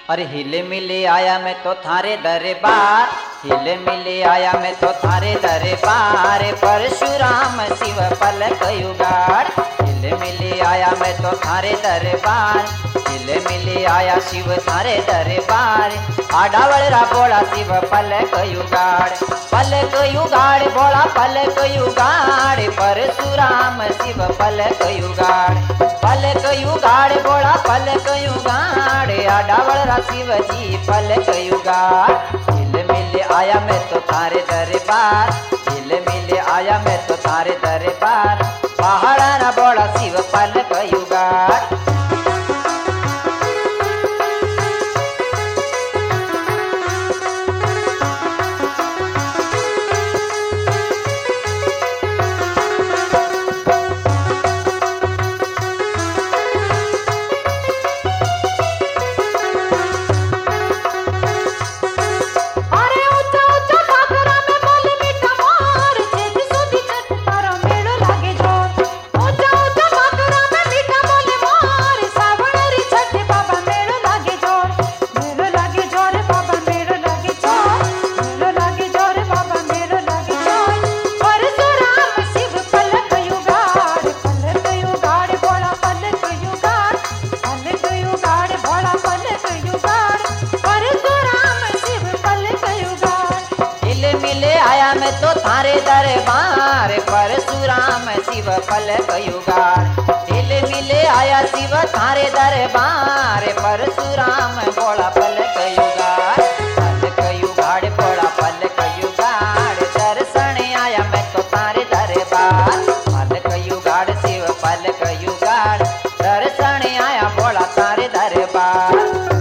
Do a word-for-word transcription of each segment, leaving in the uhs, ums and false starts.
अरे हिले मिले आया मैं तो थारे दरबार, हिले मिले आया मैं तो थारे दरबार, परशुराम शिव पलक युगाड़। हिले मिले आया मैं तो थारे दरबार, हिले मिले आया शिव थारे दरबार, आडावड़ा बोला शिव पलक युगाड़। पलक युगाड़ बोला पलक युगाड़, परशुराम शिव पलक युगाड़। पलक युगाड़ बोला पलक युगाड़, आडावड़ा शिवजी पलक युगाड़। हिल मिल आया मैं तो थारे दरबार, हिल मिल आया मैं तो थारे दरबार, पहाड़ा ना बोला शिव पलक युगाड़। तो थारे दरबार, परशुराम शिव पलक युगाड़। हिल मिले आया शिव थारे दरबार, परशुराम बोला पलक युगाड़। पलक युगाड़ बोला पलक युगाड़, दर्शन आया मैं तो थारे दरबार। पलक युगाड़ शिव पलक युगाड़, दर्शन आया बोला थारे दरबार।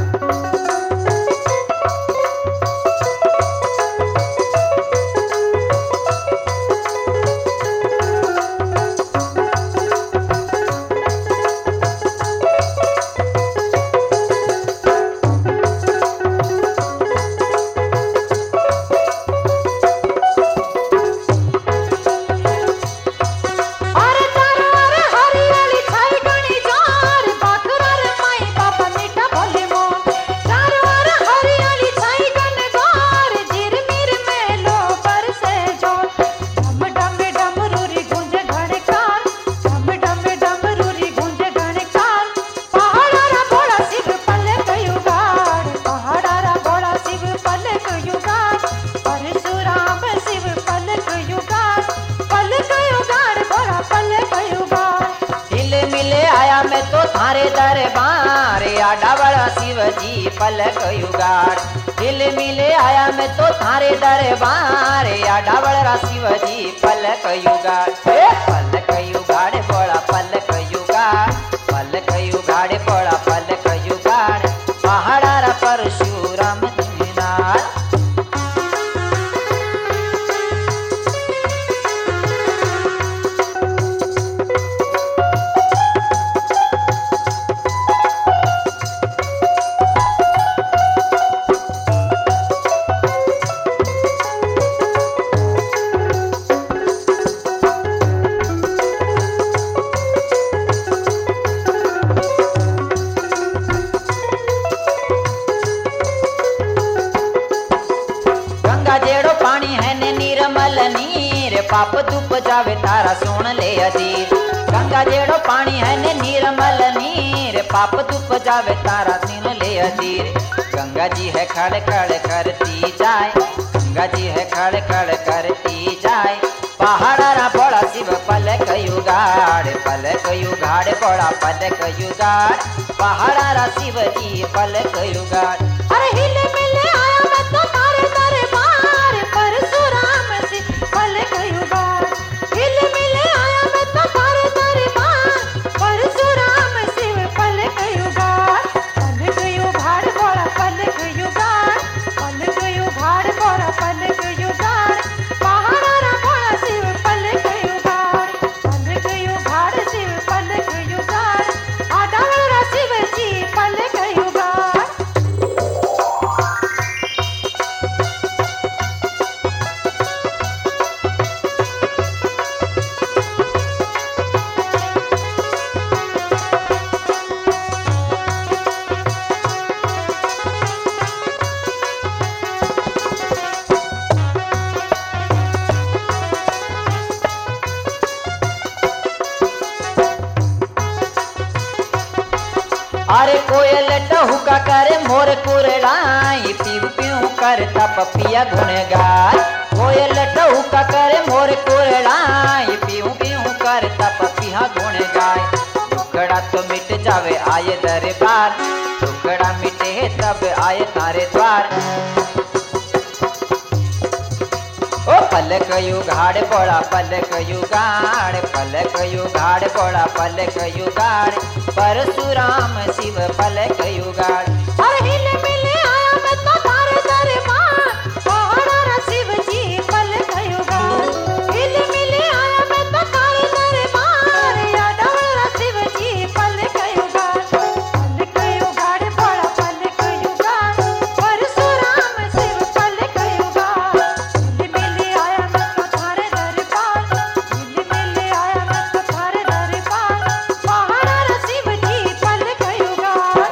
थारे दरबार, आडावड़ा शिवजी पलक युगाड़। हिल मिले आया मैं तो थारे दरबार, आडावड़ा शिवजी पलक युगाड़। पलक युगाड़ बोला पलक युगाड़, पलक युगाड़ बोला पलक युगाड़, पहाड़ा परशुराम दिनाड़। पाप धूप जावे तारा सुन ले अधीर। गंगा जेड़ो पानी है ने निर्मल नीर, पाप धूप जावे तारा सुन ले अधीर। गंगा जी है खड़ खड़ करती जाए, गंगा जी है खड़ खड़ करती जाए, पहाड़ा बड़ा शिव पलक युगाड़। पलक युगाड़ बड़ा पलक युगाड़, पहाड़ा शिव जी पलक युगाड़। अरे हिल मिले आया मैं तो थारे दरबार, परशुराम शिव पलक युगाड़। हिल मिले आया मैं तो थारे दरबार, परशुराम शिव पलक युगाड़। पलक युगाड़ बड़ा पलक युगाड़, पलक युगाड़ बड़ा पलक युगाड़, पहाड़ा बड़ा शिव पलक युगाड़। पलक युगाड़ शिव पलक युगाड़, आडावड़ा शिव जी पलक युगाड़। टहुका करे मोर कुरड़ाई, पीऊ पीऊ करता पपिया गुनगार। कोयल टहुका करे मोर कुरड़ाई, पीऊ पीऊ करता पपिया गुनगार। दुखड़ा तो मिट जावे आए दरबार, दुखड़ा मिटे तब आए तारे द्वार। ओ पलक युगाड़ बोला पलक युगाड़, पलक युगाड़ बोला पलक युगाड़, परशुराम शिव पलक युगाड़। और हिले मिले आया मैं तो तारे दरबार, पहाड़ा शिव जी पलक युगाड़। हिले मिले आया मैं तो तारे दरबार, यादवरा शिव जी पलक युगाड़। पलक युगाड़ बोला पलक युगाड़, परशुराम शिव पलक युगाड़। हिले मिले आया मैं तो तारे दरबार, हिले मिले आया मैं तो तारे दरबार, पहाड़ा शिव जी पलक युगाड़।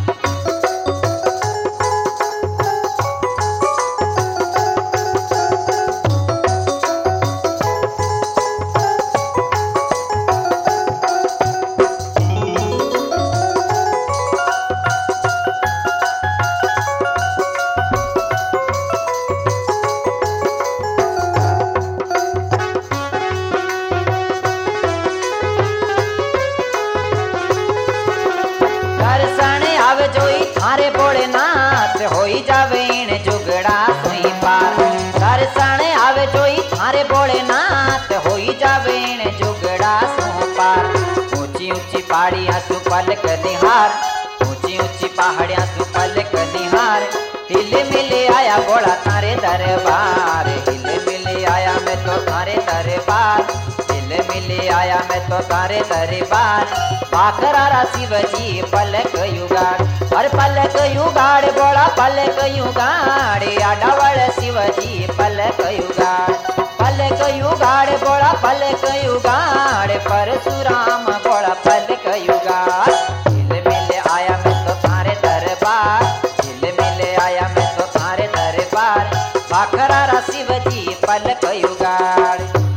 दर्शन आवे जोई थारे भोलेनाथ, होई जावे इन जुगड़ा सुई पार। दर्शन आवे जोई थारे भोलेनाथ, होई जावे इन जुगड़ा सु पार। ऊंची ऊंची पहाड़ियां सु पलक निहार, ऊंची ऊंची पहाड़ियां सु पलक निहार। हिले मिले आया भोला थारे दरबार, हिले मिले आया मैं तो थारे दरबार, हिले मिले आया मैं तो तारे दरबार। पाखरारा शिव जी पलक युगाड़, और पलक युगाड़ बोला पलक युगाड़, आडावड़ शिव जी पलक युगाड़। पलक युगाड़ बोला पलक युगाड़, परशुराम बोला पलक युगाड़। हिले मिले आया मैं तो तारे दरबार, हिले मिले आया मैं तो तारे दरबार, पाखरारा शिव जी पलक युगाड़।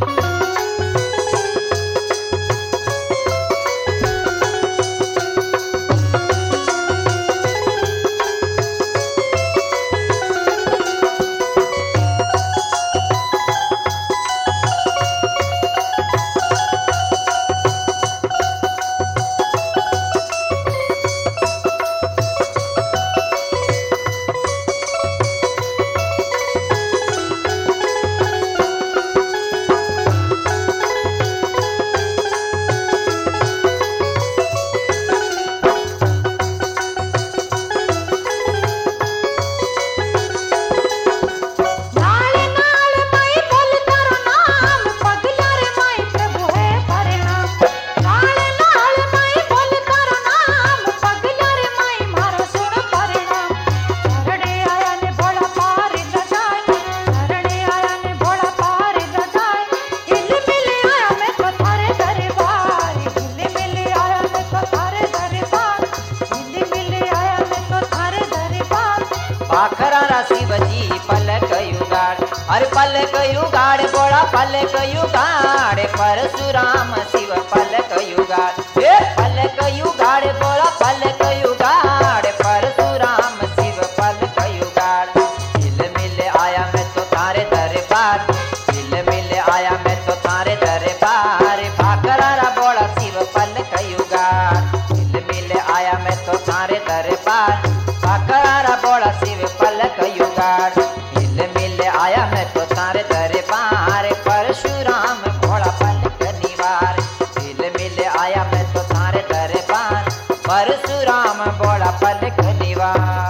पाखरारा शिव जी पलक युगाड़, अरे पलक युगाड़ बोला पलक युगाड़, परशुराम शिव पलक युगाड़। ए पलक युगाड़ बोला पलक युगाड़, परशुराम शिव पलक युगाड़। हिल मिल आया मैं तो तारे दरबार, हिल मिल आया मैं तो तारे दरबार, पाखरारा बोला शिव पलक युगाड़। हिल मिल आया मैं तो तारे दरबार, पाखरारा बोला शिव पलक युगाड़। हिल मिल आया मैं तो तारे दरबार, परशुराम भोला पलक निवार। हिल मिल आया मैं तो तारे दरबार, परशुराम भोला पलक निवार।